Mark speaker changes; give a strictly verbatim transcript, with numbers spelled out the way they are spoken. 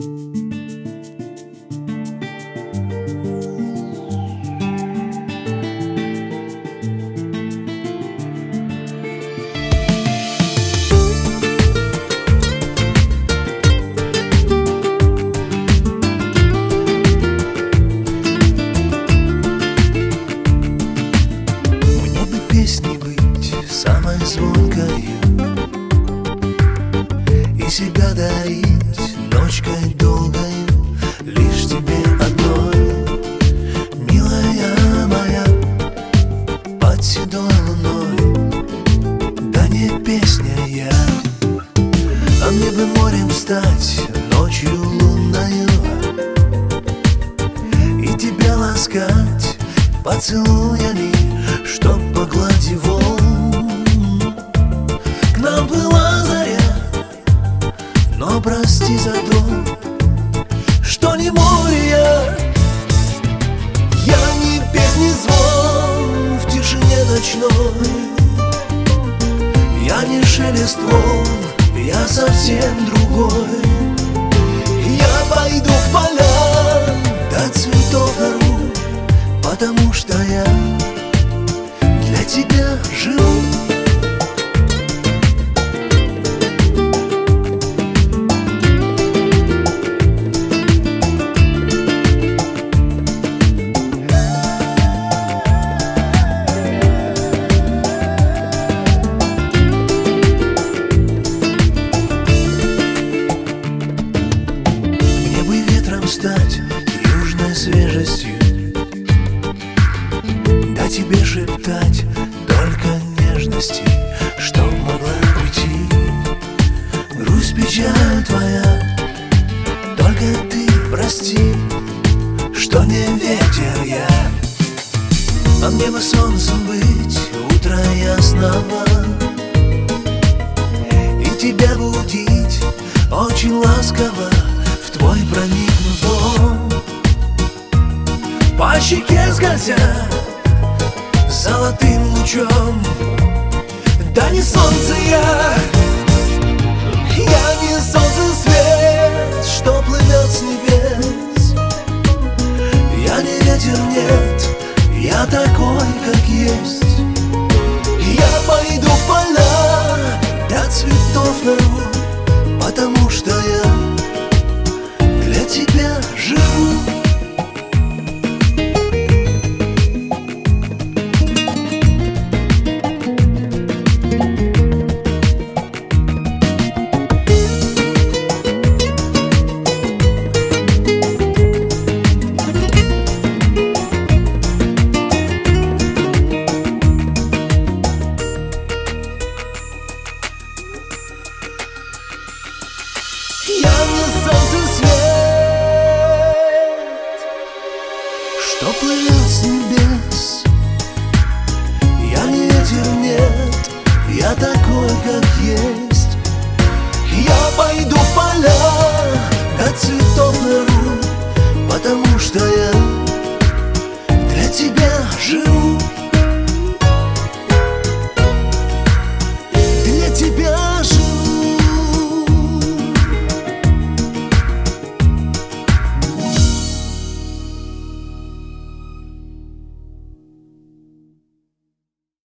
Speaker 1: Песни быть самой звонкой и себя дарить ночкой долгой лишь тебе одной, милая моя, под седой луной. Да не песня я, а мне бы морем стать ночью лунною и тебя ласкать поцелуями, чтоб погладить волн. К нам была заря, но прости за то, что не море я. Я не песни звон в тишине ночной, я не шелест волн, я совсем другой. Я пойду в поля, до цветов нару, потому что я для тебя живу. Мне бы ветром стать, южной свежестью, да тебе шептать только нежности, чтоб могла уйти грусть, печаль твоя. Только ты прости, что не ветер я, а мне бы солнцем быть утра ясного и тебя будить очень ласково, в твой проникнув дом, по щеке скользя золотым лучом. Да не солнце я, я не солнце свет, что плывет с небес. Я не ветер, нет, я такой, как есть. Я пойду в поля, до цветов нарву, потому что я для тебя живу.